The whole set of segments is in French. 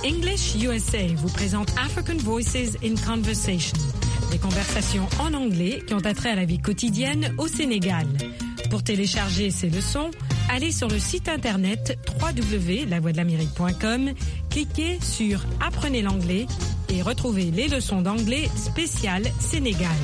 English USA vous présente African Voices in Conversation, des conversations en anglais qui ont attrait à la vie quotidienne au Sénégal. Pour télécharger ces leçons, allez sur le site internet www.lavoixdelamérique.com, cliquez sur Apprenez l'anglais et retrouvez les leçons d'anglais spéciales Sénégal.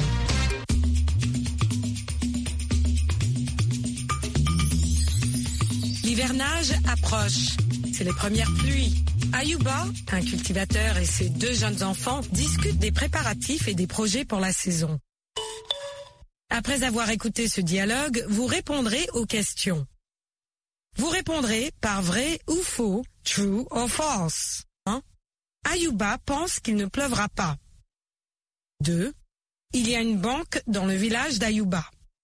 L'hivernage approche. C'est les premières pluies. Ayouba, un cultivateur et ses 2 jeunes enfants discutent des préparatifs et des projets pour la saison. Après avoir écouté ce dialogue, vous répondrez aux questions. Vous répondrez par vrai ou faux, true or false. 1. Ayouba pense qu'il ne pleuvra pas. 2. Il y a une banque dans le village d'Ayouba.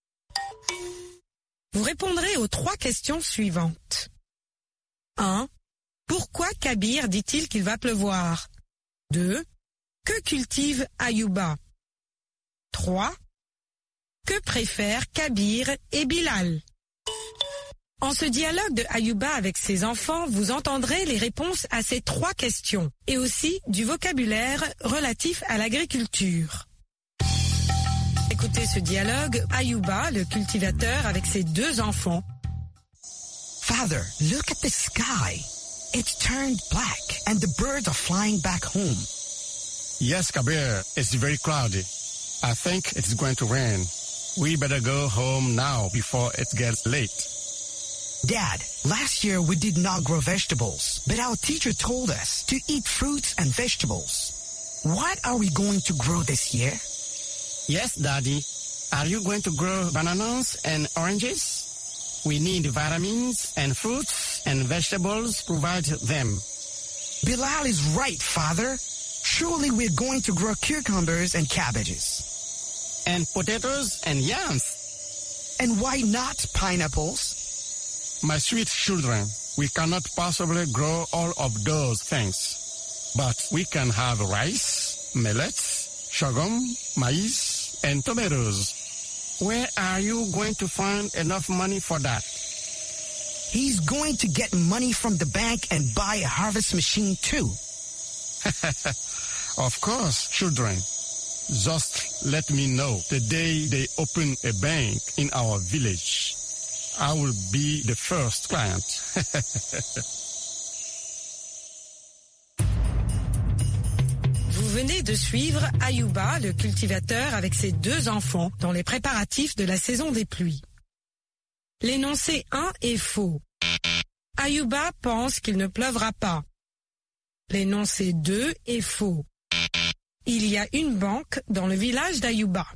Vous répondrez aux 3 questions suivantes. 1. Pourquoi Kabir dit-il qu'il va pleuvoir? 2. Que cultive Ayouba? 3. Que préfèrent Kabir et Bilal? En ce dialogue de Ayouba avec ses enfants, vous entendrez les réponses à ces 3 questions et aussi du vocabulaire relatif à l'agriculture. Écoutez ce dialogue, Ayouba, le cultivateur, avec ses 2 enfants. Father, look at the sky. It's turned black and the birds are flying back home. Yes, Kabir, it's very cloudy. I think it's going to rain. We better go home now before it gets late. Dad, last year we did not grow vegetables, but our teacher told us to eat fruits and vegetables. What are we going to grow this year? Yes, Daddy. Are you going to grow bananas and oranges? We need vitamins and fruits and vegetables, provide them. Bilal is right, Father. Surely we're going to grow cucumbers and cabbages. And potatoes and yams. And why not pineapples? My sweet children, we cannot possibly grow all of those things. But we can have rice, millet, sorghum, maize, and tomatoes. Where are you going to find enough money for that? He's going to get money from the bank and buy a harvest machine too. Of course, children. Just let me know the day they open a bank in our village. I will be the first client. Vous venez de suivre Ayouba, le cultivateur, avec ses 2 enfants dans les préparatifs de la saison des pluies. L'énoncé 1 est faux. Ayouba pense qu'il ne pleuvra pas. L'énoncé 2 est faux. Il y a une banque dans le village d'Ayouba.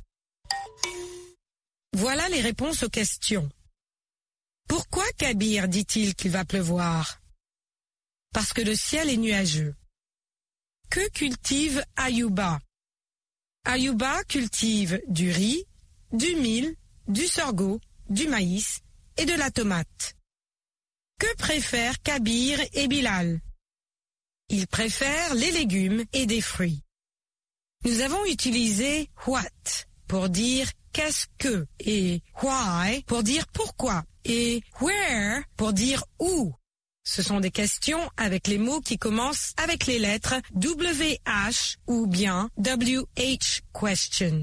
Voilà les réponses aux questions. Pourquoi Kabir dit-il qu'il va pleuvoir? Parce que le ciel est nuageux. Que cultive Ayouba? Ayouba cultive du riz, du mil, du sorgho, du maïs et de la tomate. Que préfèrent Kabir et Bilal? Ils préfèrent les légumes et des fruits. Nous avons utilisé what pour dire qu'est-ce que et why pour dire pourquoi et where pour dire où. Ce sont des questions avec les mots qui commencent avec les lettres WH ou bien WH questions.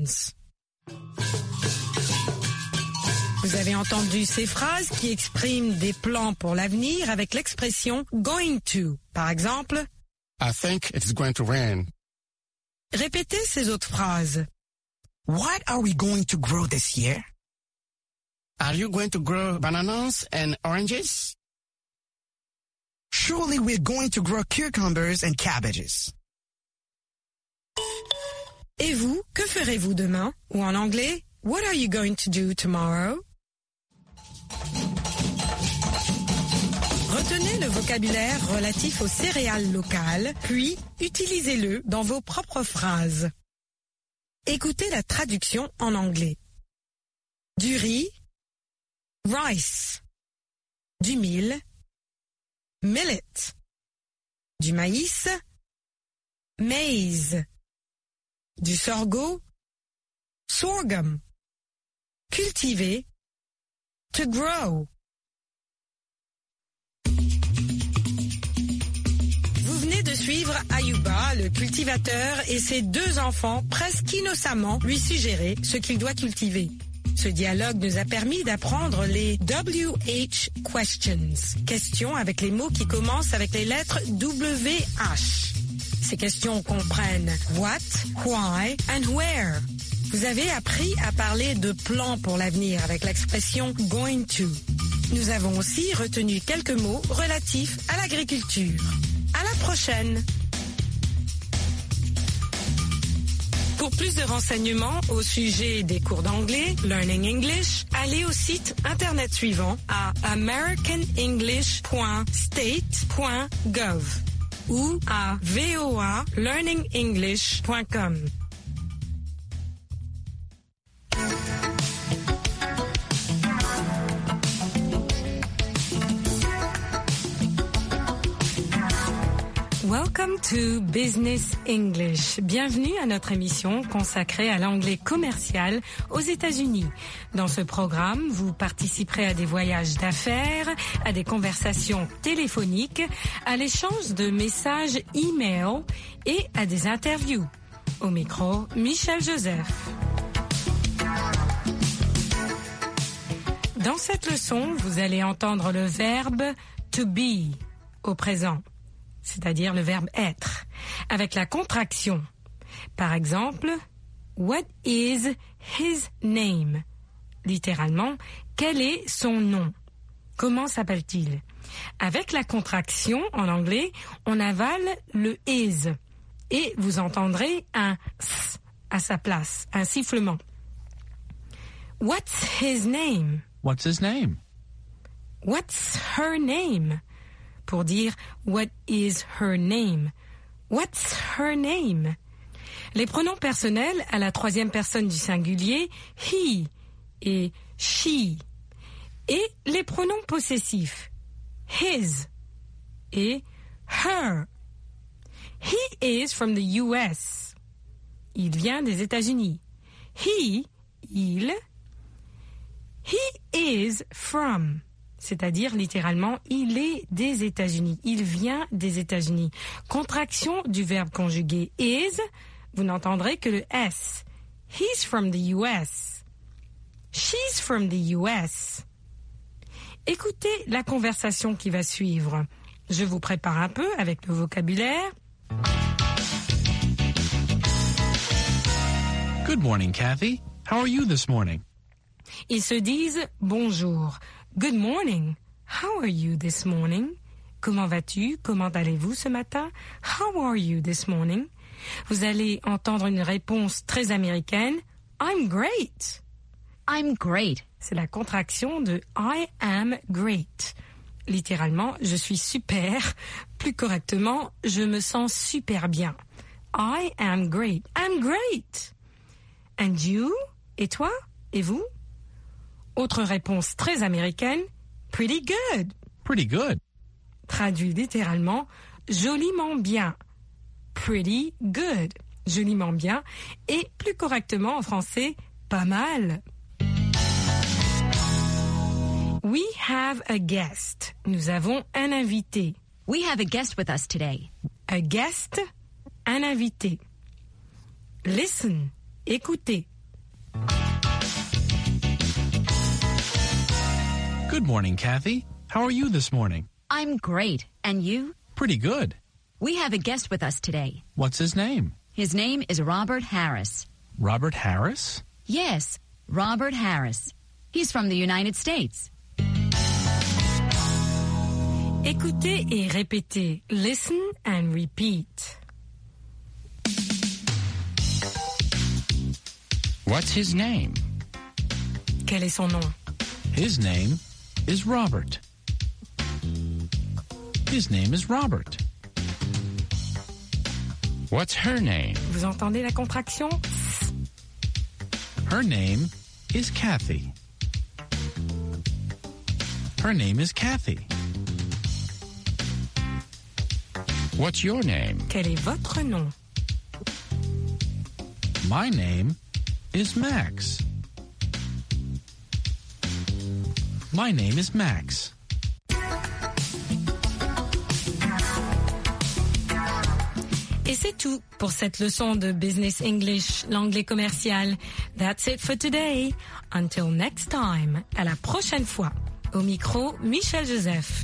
Vous avez entendu ces phrases qui expriment des plans pour l'avenir avec l'expression going to. Par exemple, I think it's going to rain. Répétez ces autres phrases. What are we going to grow this year? Are you going to grow bananas and oranges? Surely we're going to grow cucumbers and cabbages. Et vous, que ferez-vous demain? Ou en anglais, what are you going to do tomorrow? Retenez le vocabulaire relatif aux céréales locales, puis utilisez-le dans vos propres phrases. Écoutez la traduction en anglais. Du riz, rice. Du mil, millet. Du maïs, maize. Du sorgho, sorghum. Cultiver, to grow. suivre Ayuba, le cultivateur, et ses 2 enfants presque innocemment lui suggérer ce qu'il doit cultiver. Ce dialogue nous a permis d'apprendre les WH questions, questions avec les mots qui commencent avec les lettres WH. Ces questions comprennent what, why and where. Vous avez appris à parler de plans pour l'avenir avec l'expression going to. Nous avons aussi retenu quelques mots relatifs à l'agriculture. À la prochaine! Pour plus de renseignements au sujet des cours d'anglais, Learning English, allez au site internet suivant à americanenglish.state.gov ou à voalearningenglish.com. Welcome to Business English. Bienvenue à notre émission consacrée à l'anglais commercial aux États-Unis. Dans ce programme, vous participerez à des voyages d'affaires, à des conversations téléphoniques, à l'échange de messages e-mail et à des interviews. Au micro, Michel Joseph. Dans cette leçon, vous allez entendre le verbe to be au présent, c'est-à-dire le verbe être, avec la contraction. Par exemple, what is his name? Littéralement, quel est son nom? Comment s'appelle-t-il? Avec la contraction, en anglais, on avale le is et vous entendrez un s à sa place, un sifflement. What's his name? What's his name? What's her name? Pour dire what is her name? What's her name? Les pronoms personnels à la 3e personne du singulier, he et she. Et les pronoms possessifs, his et her. He is from the US. Il vient des États-Unis. He, il. He is from. C'est-à-dire, littéralement, il est des États-Unis. Il vient des États-Unis. Contraction du verbe conjugué is, vous n'entendrez que le S. He's from the US. She's from the US. Écoutez la conversation qui va suivre. Je vous prépare un peu avec le vocabulaire. Good morning, Kathy. How are you this morning? Ils se disent bonjour. Good morning. How are you this morning? Comment vas-tu? Comment allez-vous ce matin? How are you this morning? Vous allez entendre une réponse très américaine. I'm great. I'm great. C'est la contraction de I am great. Littéralement, je suis super. Plus correctement, je me sens super bien. I am great. I'm great. And you? Et toi? Et vous? Autre réponse très américaine, pretty good. Pretty good. Traduit littéralement, joliment bien. Pretty good. Joliment bien. Et plus correctement en français, pas mal. We have a guest. Nous avons un invité. We have a guest with us today. A guest, un invité. Listen, écoutez. Good morning, Kathy. How are you this morning? I'm great. And you? Pretty good. We have a guest with us today. What's his name? His name is Robert Harris. Robert Harris? Yes, Robert Harris. He's from the United States. Écoutez et répétez. Listen and repeat. What's his name? Quel est son nom? His name is Robert. His name is Robert. What's her name? Vous entendez la contraction? Her name is Kathy. Her name is Kathy. What's your name? Quel est votre nom? My name is Max. My name is Max. Et c'est tout pour cette leçon de Business English, l'anglais commercial. That's it for today. Until next time. À la prochaine fois. Au micro, Michel Joseph.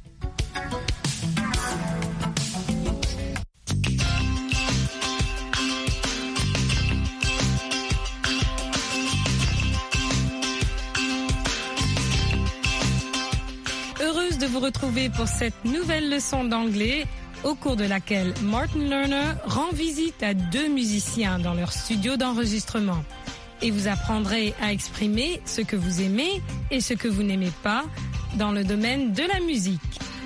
Heureuse de vous retrouver pour cette nouvelle leçon d'anglais au cours de laquelle Martin Lerner rend visite à 2 musiciens dans leur studio d'enregistrement. Et vous apprendrez à exprimer ce que vous aimez et ce que vous n'aimez pas dans le domaine de la musique.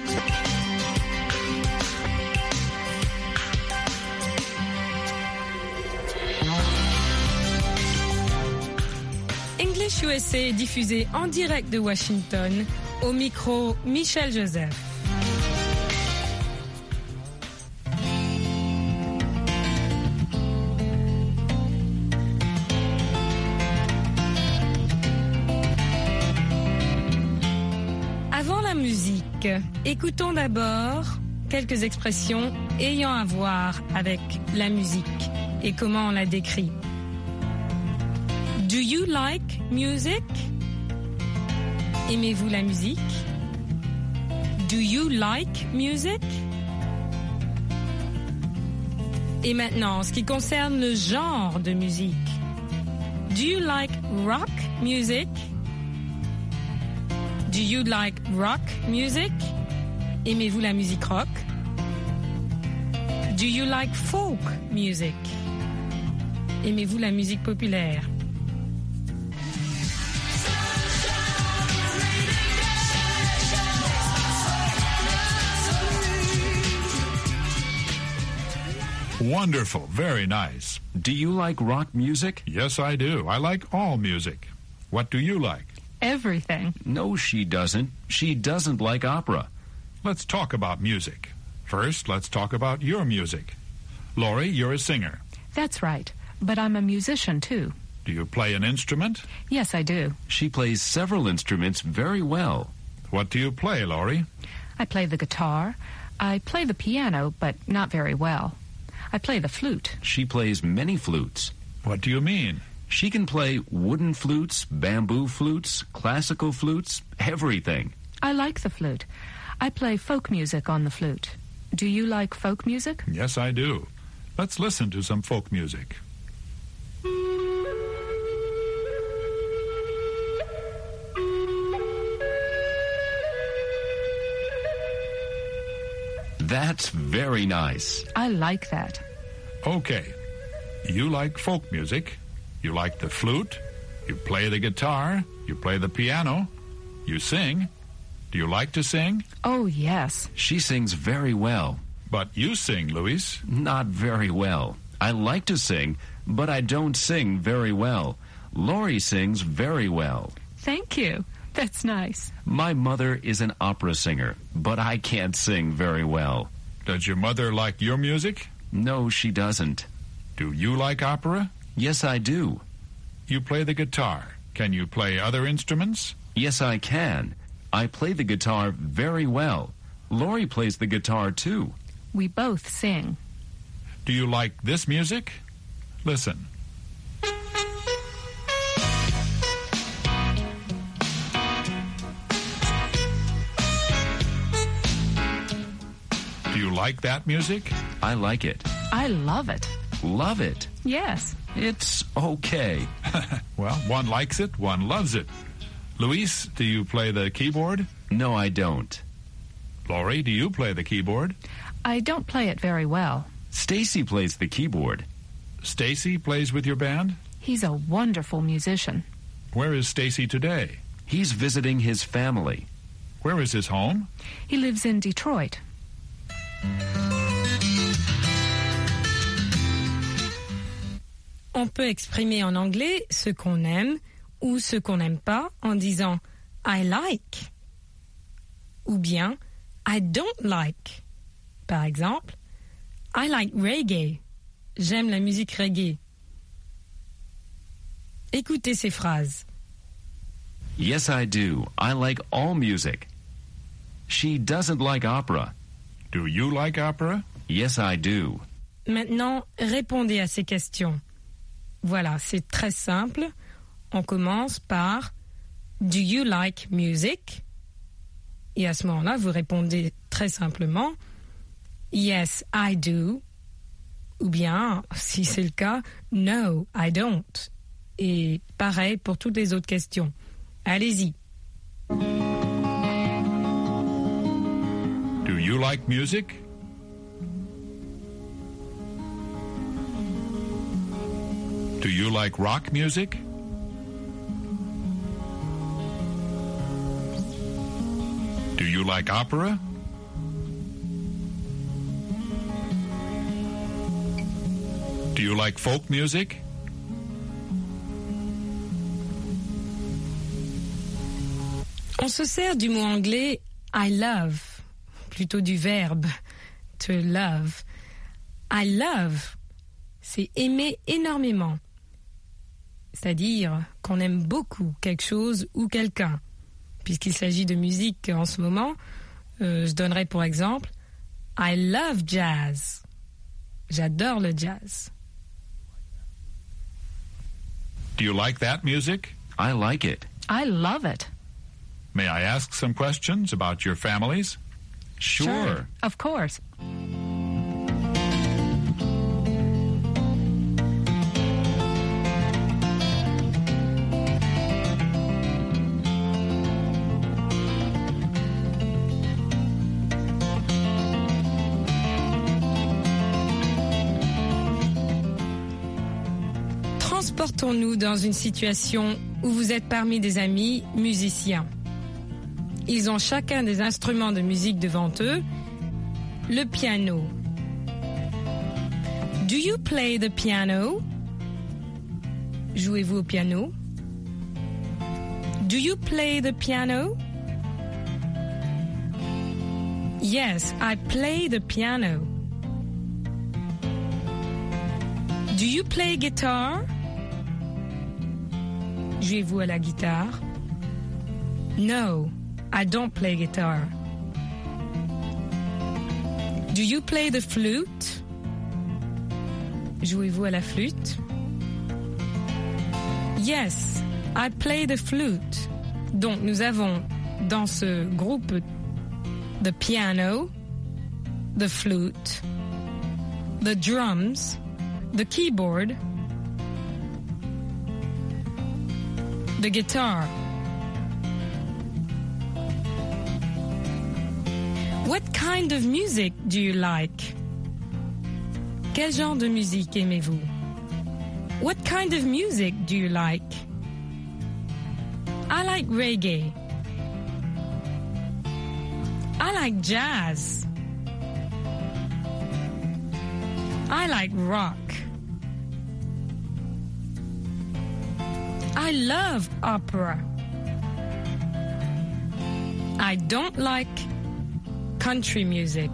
English USA est diffusé en direct de Washington. Au micro, Michel Joseph. Avant la musique, écoutons d'abord quelques expressions ayant à voir avec la musique et comment on la décrit. Do you like music? Aimez-vous la musique? Do you like music? Et maintenant, en ce qui concerne le genre de musique. Do you like rock music? Do you like rock music? Aimez-vous la musique rock? Do you like folk music? Aimez-vous la musique populaire? Wonderful. Very nice. Do you like rock music? Yes, I do. I like all music. What do you like? Everything. No, she doesn't. She doesn't like opera. Let's talk about music. First, let's talk about your music. Laurie, you're a singer. That's right. But I'm a musician, too. Do you play an instrument? Yes, I do. She plays several instruments very well. What do you play, Laurie? I play the guitar. I play the piano, but not very well. I play the flute. She plays many flutes. What do you mean? She can play wooden flutes, bamboo flutes, classical flutes, everything. I like the flute. I play folk music on the flute. Do you like folk music? Yes, I do. Let's listen to some folk music. That's very nice. I like that. Okay. You like folk music. You like the flute. You play the guitar. You play the piano. You sing. Do you like to sing? Oh, yes. She sings very well. But you sing, Luis. Not very well. I like to sing, but I don't sing very well. Laurie sings very well. Thank you. That's nice. My mother is an opera singer, but I can't sing very well. Does your mother like your music? No, she doesn't. Do you like opera? Yes, I do. You play the guitar. Can you play other instruments? Yes, I can. I play the guitar very well. Laurie plays the guitar, too. We both sing. Do you like this music? Listen. Do you like that music? I like it. I love it. Love it. Yes. It's okay. Well, one likes it, one loves it. Luis, do you play the keyboard? No, I don't. Laurie, do you play the keyboard? I don't play it very well. Stacy plays the keyboard. Stacy plays with your band? He's a wonderful musician. Where is Stacy today? He's visiting his family. Where is his home? He lives in Detroit. On peut exprimer en anglais ce qu'on aime ou ce qu'on n'aime pas en disant I like ou bien I don't like. Par exemple, I like reggae. J'aime la musique reggae. Écoutez ces phrases. Yes, I do. I like all music. She doesn't like opera. Do you like opera? Yes, I do. Maintenant, répondez à ces questions. Voilà, c'est très simple. On commence par « Do you like music ?» Et à ce moment-là, vous répondez très simplement « Yes, I do » ou bien, si c'est le cas, « No, I don't ». Et pareil pour toutes les autres questions. Allez-y. Do you like music? Do you like rock music? Do you like opera? Do you like folk music? On se sert du mot anglais I love, plutôt du verbe to love. I love, c'est aimer énormément. C'est-à-dire qu'on aime beaucoup quelque chose ou quelqu'un. Puisqu'il s'agit de musique en ce moment, je donnerai pour exemple I love jazz. J'adore le jazz. Do you like that music? I like it. I love it. May I ask some questions about your families? Sure. Of course. Transportons-nous dans une situation où vous êtes parmi des amis musiciens. Ils ont chacun des instruments de musique devant eux. Le piano. Do you play the piano? Jouez-vous au piano? Do you play the piano? Yes, I play the piano. Do you play guitar? Jouez-vous à la guitare? No, I don't play guitar. Do you play the flute? Jouez-vous à la flûte? Yes, I play the flute. Donc nous avons dans ce groupe the piano, the flute, the drums, the keyboard, the guitar. What kind of music do you like? Quel genre de musique aimez-vous? What kind of music do you like? I like reggae. I like jazz. I like rock. I love opera. I don't like country music.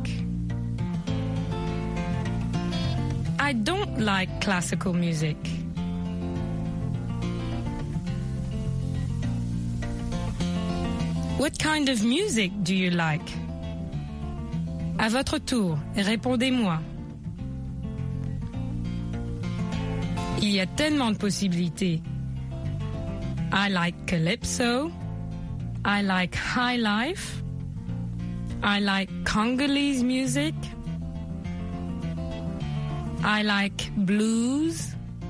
I don't like classical music. What kind of music do you like? À votre tour, répondez-moi. Il y a tellement de possibilités. I like calypso. I like high life. I like Congolese music. I like blues.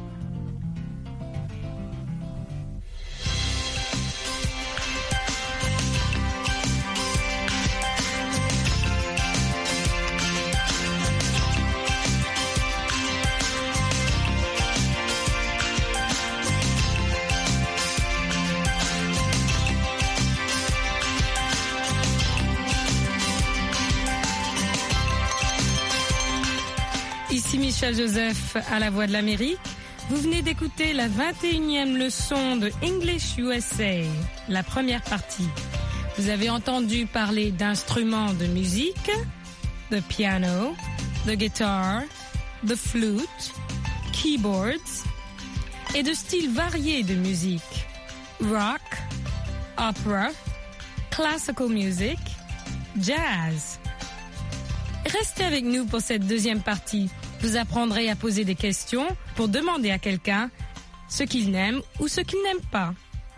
Ici Michel Joseph à la Voix de l'Amérique. Vous venez d'écouter la 21e leçon de English USA, la première partie. Vous avez entendu parler d'instruments de musique, the piano, the guitar, the flute, keyboards, et de styles variés de musique, rock, opera, classical music, jazz. Restez avec nous pour cette deuxième partie. Vous apprendrez à poser des questions pour demander à quelqu'un ce qu'il n'aime ou ce qu'il n'aime pas.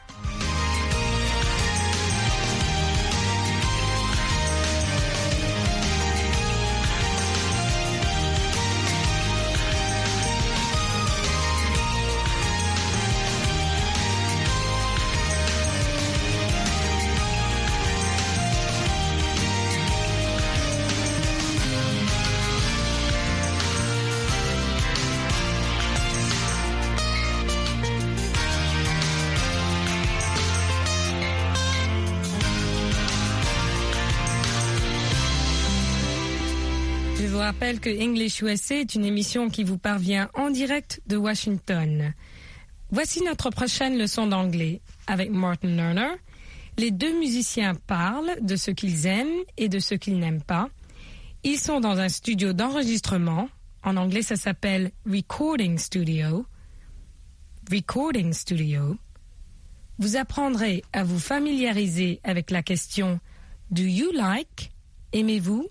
Je vous rappelle que English USA est une émission qui vous parvient en direct de Washington. Voici notre prochaine leçon d'anglais. Avec Martin Lerner, les deux musiciens parlent de ce qu'ils aiment et de ce qu'ils n'aiment pas. Ils sont dans un studio d'enregistrement. En anglais, ça s'appelle Recording Studio. Recording Studio. Vous apprendrez à vous familiariser avec la question « Do you like ?» Aimez-vous?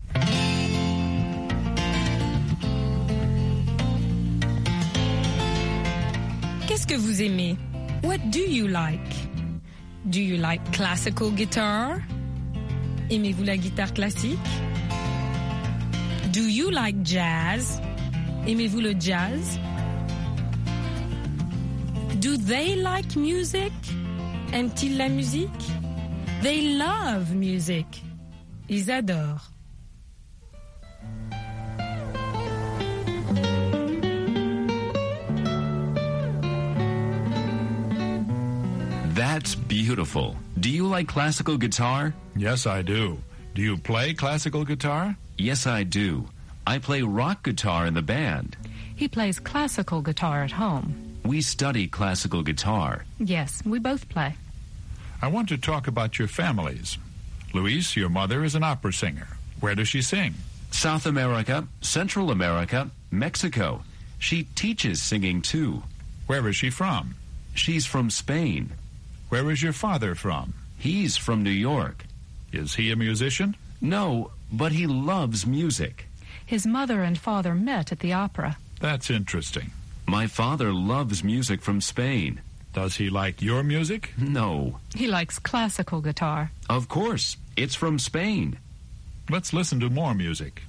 Qu'est-ce que vous aimez? What do you like? Do you like classical guitar? Aimez-vous la guitare classique? Do you like jazz? Aimez-vous le jazz? Do they like music? Aiment-ils la musique? They love music. Ils adorent. That's beautiful. Do you like classical guitar? Yes, I do. Do you play classical guitar? Yes, I do. I play rock guitar in the band. He plays classical guitar at home. We study classical guitar. Yes, we both play. I want to talk about your families. Luis, your mother is an opera singer. Where does she sing? South America, Central America, Mexico. She teaches singing too. Where is she from? She's from Spain. Where is your father from? He's from New York. Is he a musician? No, but he loves music. His mother and father met at the opera. That's interesting. My father loves music from Spain. Does he like your music? No. He likes classical guitar. Of course. It's from Spain. Let's listen to more music.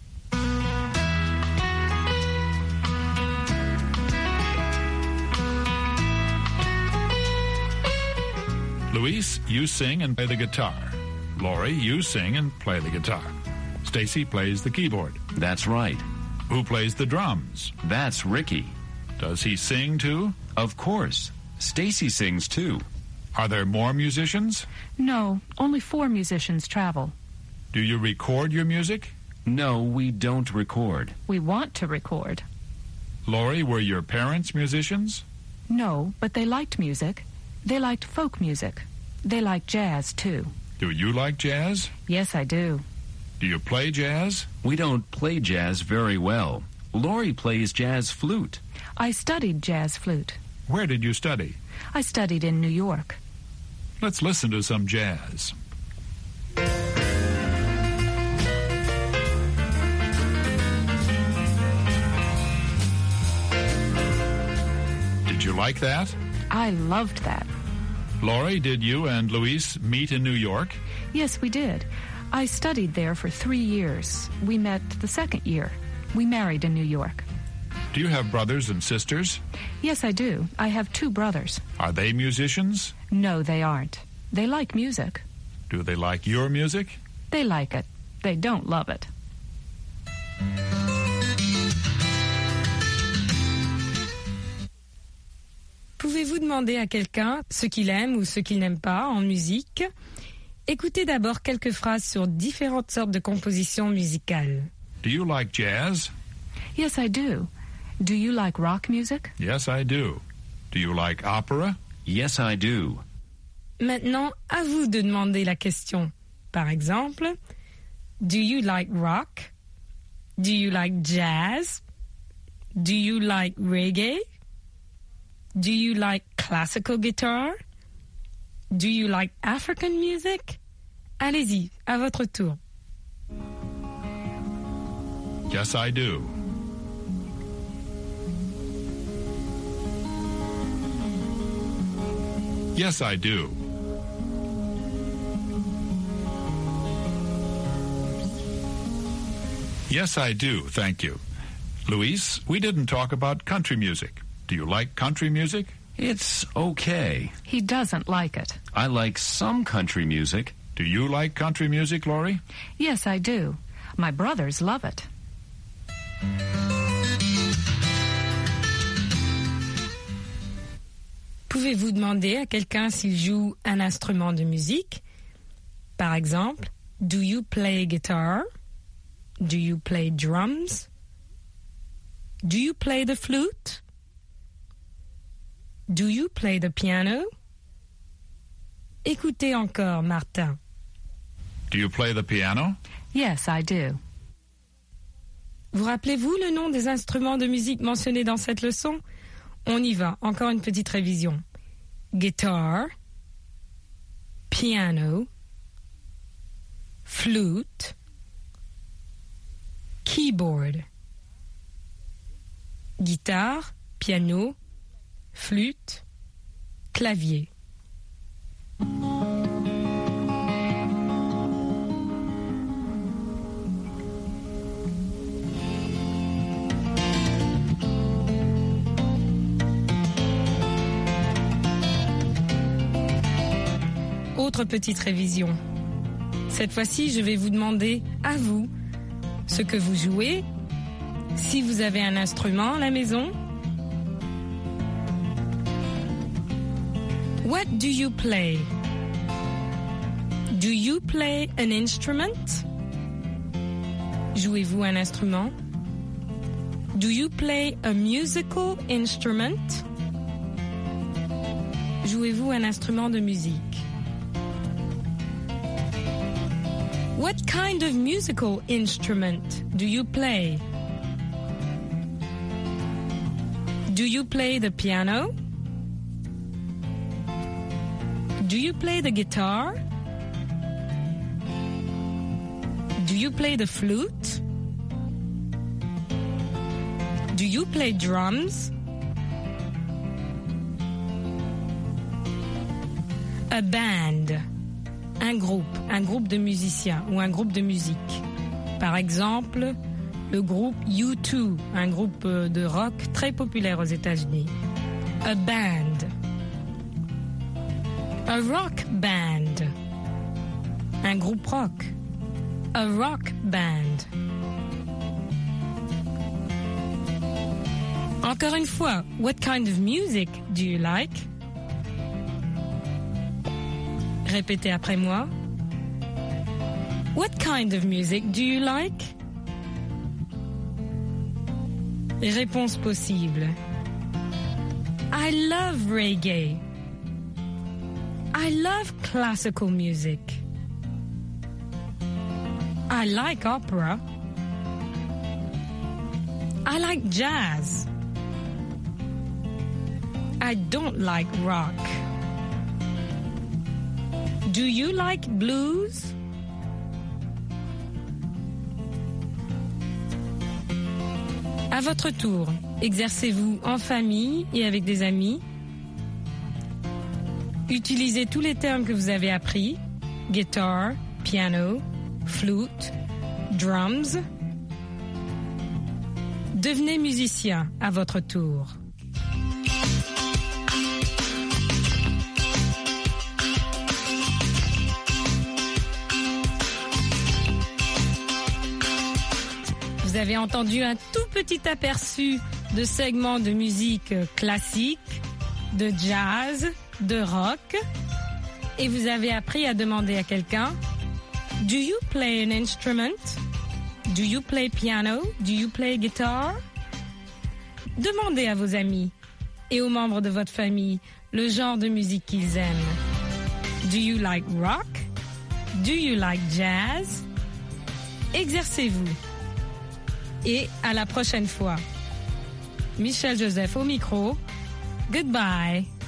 Luis, you sing and play the guitar. Lori, you sing and play the guitar. Stacy plays the keyboard. That's right. Who plays the drums? That's Ricky. Does he sing too? Of course. Stacy sings too. Are there more musicians? No, only 4 musicians travel. Do you record your music? No, we don't record. We want to record. Lori, were your parents musicians? No, but they liked music. They liked folk music. They like jazz, too. Do you like jazz? Yes, I do. Do you play jazz? We don't play jazz very well. Lori plays jazz flute. I studied jazz flute. Where did you study? I studied in New York. Let's listen to some jazz. Did you like that? I loved that. Lori, did you and Luis meet in New York? Yes, we did. I studied there for 3 years. We met the second year. We married in New York. Do you have brothers and sisters? Yes, I do. I have 2 brothers. Are they musicians? No, they aren't. They like music. Do they like your music? They like it. They don't love it. Pouvez-vous demander à quelqu'un ce qu'il aime ou ce qu'il n'aime pas en musique? Écoutez d'abord quelques phrases sur différentes sortes de compositions musicales. Do you like jazz? Yes, I do. Do you like rock music? Yes, I do. Do you like opera? Yes, I do. Maintenant, à vous de demander la question. Par exemple, do you like rock? Do you like jazz? Do you like reggae? Do you like classical guitar? Do you like African music? Allez-y, à votre tour. Yes, I do. Yes, I do. Yes, I do, thank you. Luis, we didn't talk about country music. Do you like country music? It's okay. He doesn't like it. I like some country music. Do you like country music, Laurie? Yes, I do. My brothers love it. Pouvez-vous demander à quelqu'un s'il joue un instrument de musique? Par exemple, do you play guitar? Do you play drums? Do you play the flute? Do you play the piano? Écoutez encore, Martin. Do you play the piano? Yes, I do. Vous rappelez-vous le nom des instruments de musique mentionnés dans cette leçon? On y va, encore une petite révision. Guitar, piano, flute, keyboard. Guitare, piano, flûte, clavier. Autre petite révision. Cette fois-ci, je vais vous demander, à vous, ce que vous jouez, si vous avez un instrument à la maison. What do you play? Do you play an instrument? Jouez-vous un instrument? Do you play a musical instrument? Jouez-vous un instrument de musique? What kind of musical instrument do you play? Do you play the piano? Do you play the guitar? Do you play the flute? Do you play drums? A band. Un groupe de musiciens ou un groupe de musique. Par exemple, le groupe U2, un groupe de rock très populaire aux États-Unis. A band. A rock band. Un groupe rock. A rock band. Encore une fois, what kind of music do you like? Répétez après moi. What kind of music do you like? Réponse possible. I love reggae. I love classical music. I like opera. I like jazz. I don't like rock. Do you like blues? À votre tour, exercez-vous en famille et avec des amis. Utilisez tous les termes que vous avez appris. Guitar, piano, flute, drums. Devenez musicien à votre tour. Vous avez entendu un tout petit aperçu de segments de musique classique, de jazz, de rock. Et vous avez appris à demander à quelqu'un, do you play an instrument? Do you play piano? Do you play guitar? Demandez à vos amis et aux membres de votre famille le genre de musique qu'ils aiment. Do you like rock? Do you like jazz? Exercez-vous. Et à la prochaine fois. Michel Joseph au micro. Goodbye.